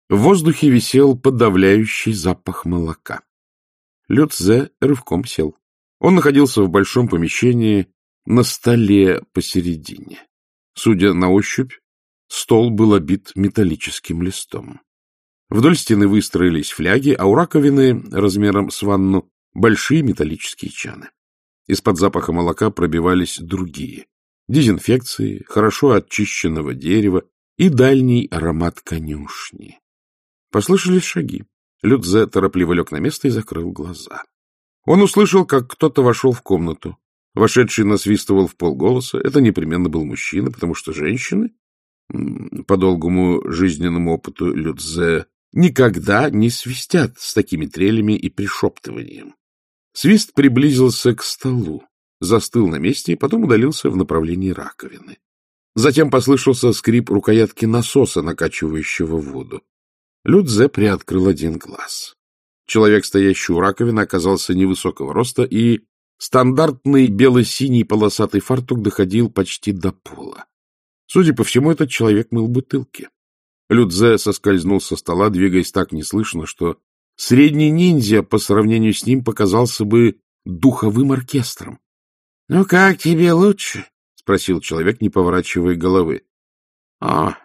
В воздухе висел подавляющий запах молока. Людзе рывком сел. Он находился в большом помещении на столе посередине. Судя на ощупь, стол был обит металлическим листом. Вдоль стены выстроились фляги, а у раковины размером с ванну большие металлические чаны. Из-под запаха молока пробивались другие. Дезинфекции, хорошо очищенного дерева и дальний аромат конюшни. Послышались шаги. Людзе торопливо лег на место и закрыл глаза. Он услышал, как кто-то вошел в комнату. Вошедший насвистывал вполголоса. Это непременно был мужчина, потому что женщины, по долгому жизненному опыту Людзе, никогда не свистят с такими трелями и пришептыванием. Свист приблизился к столу, застыл на месте и потом удалился в направлении раковины. Затем послышался скрип рукоятки насоса, накачивающего воду. Людзе приоткрыл один глаз. Человек, стоящий у раковины, оказался невысокого роста, и стандартный бело-синий полосатый фартук доходил почти до пола. Судя по всему, этот человек мыл бутылки. Людзе соскользнул со стола, двигаясь так неслышно, что средний ниндзя по сравнению с ним показался бы духовым оркестром. — Ну, как тебе лучше? — спросил человек, не поворачивая головы. — да,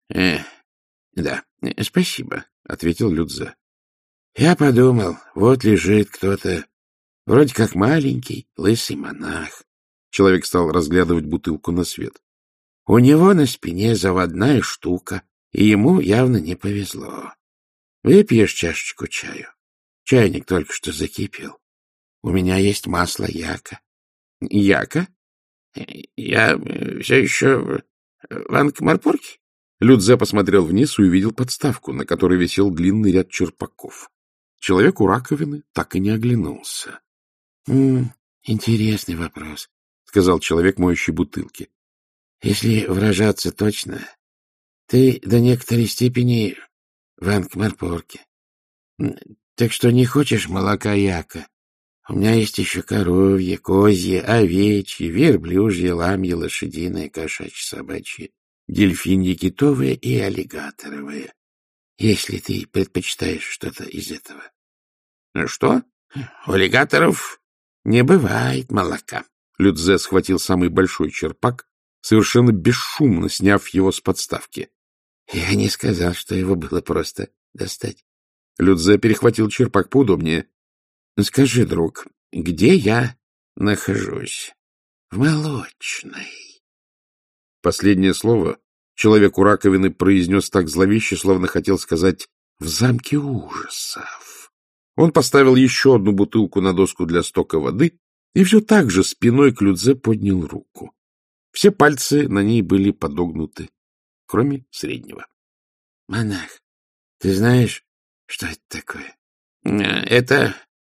спасибо, — ответил Людзе. — Я подумал, вот лежит кто-то, вроде как маленький, лысый монах. Человек стал разглядывать бутылку на свет. У него на спине заводная штука, и ему явно не повезло. Выпьешь чашечку чаю? Чайник только что закипел. У меня есть масло яка. Яка? Я все еще в Анкмарпорке? Людзе посмотрел вниз и увидел подставку, на которой висел длинный ряд черпаков. Человек у раковины так и не оглянулся. — Интересный вопрос, — сказал человек, моющий бутылки. — Если выражаться точно, ты до некоторой степени в Анкмарпорке. Так что не хочешь молока яка? У меня есть еще коровье, козье, овечье, верблюжье, ламье, лошадиное, кошачье, собачье, дельфинье, китовое и аллигаторовое. Если ты предпочитаешь что-то из этого. — Что? У аллигаторов не бывает молока. Людзе схватил самый большой черпак, совершенно бесшумно сняв его с подставки. Я не сказал, что его было просто достать. Людзе перехватил черпак поудобнее. — Скажи, друг, где я нахожусь? — В молочной. Последнее слово человек у раковины произнес так зловеще, словно хотел сказать «в замке ужасов». Он поставил еще одну бутылку на доску для стока воды и все так же спиной к Людзе поднял руку. Все пальцы на ней были подогнуты, кроме среднего. — Монах, ты знаешь, что это такое? — Это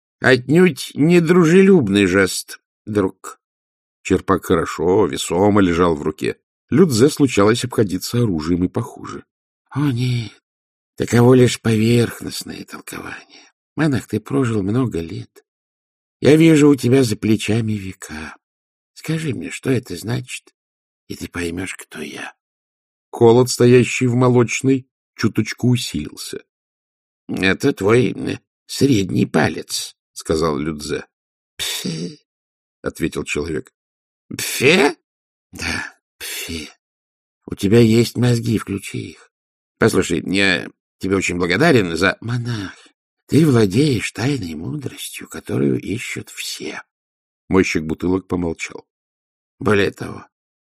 отнюдь недружелюбный жест, друг. Черпак хорошо, весомо лежал в руке. Людзе случалось обходиться оружием и похуже. — О, нет, таково лишь поверхностное толкование. Монах, ты прожил много лет. Я вижу у тебя за плечами века. Скажи мне, что это значит, и ты поймешь, кто я. Холод, стоящий в молочной, чуточку усилился. — Это твой средний палец, — сказал Людзе. — Пфе, — ответил человек. — Пфе? — Да, пфе. У тебя есть мозги, включи их. Послушай, я тебе очень благодарен за... Монах, ты владеешь тайной мудростью, которую ищут все. Мойщик бутылок помолчал. Более того,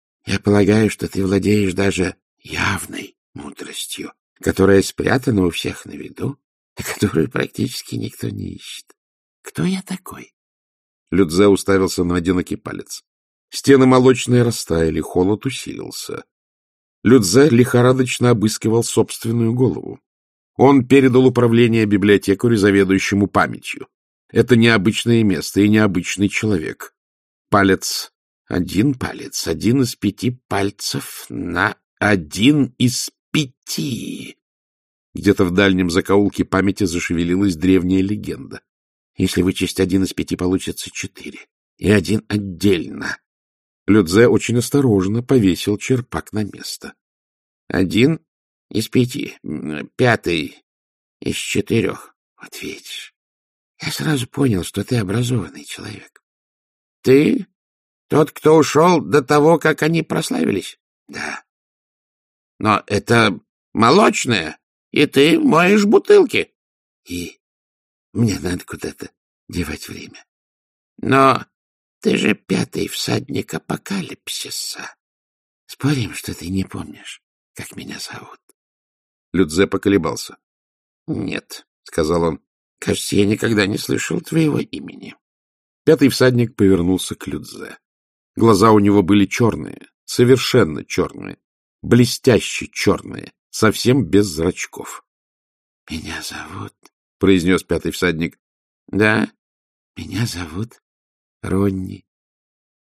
я полагаю, что ты владеешь даже явной мудростью, которая спрятана у всех на виду, и которую практически никто не ищет. Кто я такой? Людзе уставился на одинокий палец. Стены молочные растаяли, холод усилился. Людзе лихорадочно обыскивал собственную голову. Он передал управление библиотекарю, заведующему памятью. Это необычное место и необычный человек. Палец, один из 5 пальцев на 1 из 5. Где-то в дальнем закоулке памяти зашевелилась древняя легенда. Если вычесть 1 из 5, получится 4. И 1 отдельно. Людзе очень осторожно повесил черпак на место. 1 из 5, 5 из 4. Вот видишь, я сразу понял, что ты образованный человек. Ты тот, кто ушел до того, как они прославились? Да. Но это молочное, и ты моешь бутылки. И мне надо куда-то девать время. Но ты же 5-й всадник апокалипсиса. Спорим, что ты не помнишь, как меня зовут? Людзе поколебался. — Нет, — сказал он, — кажется, я никогда не слышал твоего имени. 5-й всадник повернулся к Людзе. Глаза у него были черные, совершенно черные, блестяще черные, совсем без зрачков. — Меня зовут, — произнес 5-й всадник. — Да, меня зовут Ронни.